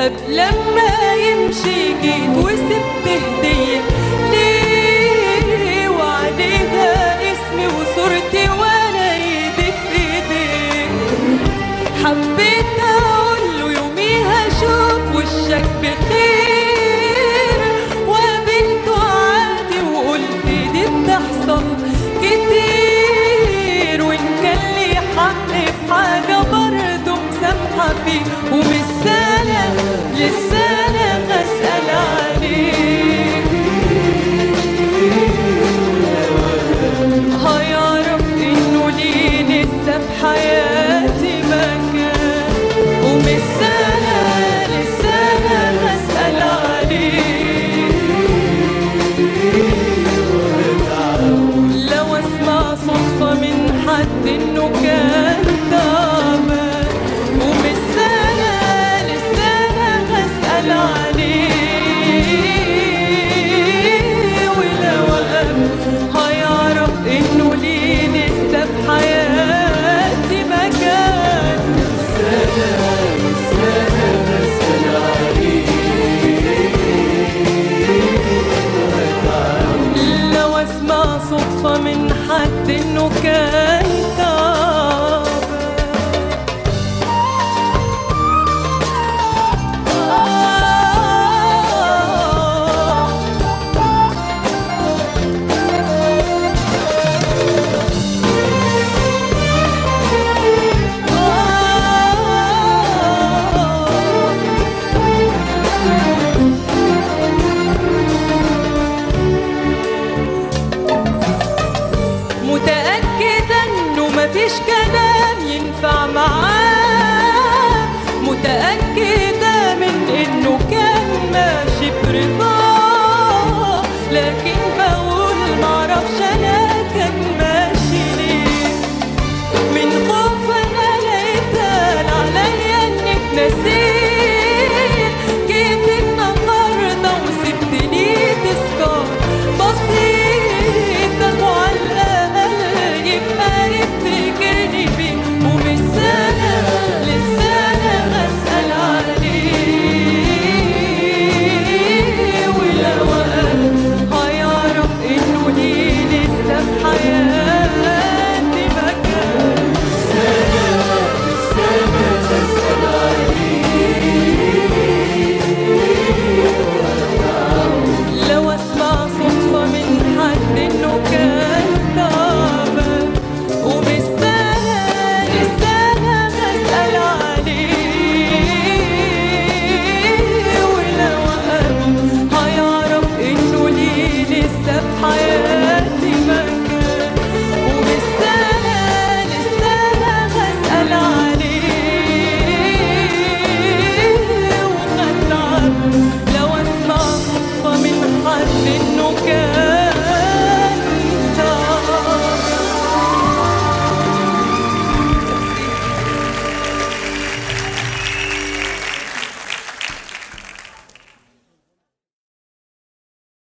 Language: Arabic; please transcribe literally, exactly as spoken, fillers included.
قبل ما يمشي جيت وسبت هدية ليه وعليها اسمي وصورتي وانا ايدي في ايديه. حبيت اقوله يوميها شوف وشك بخير، وقابلته عادي وقلت دي بتحصل كتير، وان كان لي حق في حاجة برضه مسامحة فيه، ومش سنة للسنة بسأل عليه. هيعرف انه ليه لسه في حياتي مكان، ومش سنة للسنة بسأل عليه. لو اسمع صدفة من حد انه كان تعبان، ومش سنة للسنة بسأل عليه. ولو قابل هيعرف انه ليه لسه في حياتي مكان. سنة سنة بسأل عليه. لو اسمع صدفة من حد انه كان تعبان. متأكدة انه مفيش كلام ينفع معاه، متأكدة من انه كان ماشي برضاه، لكن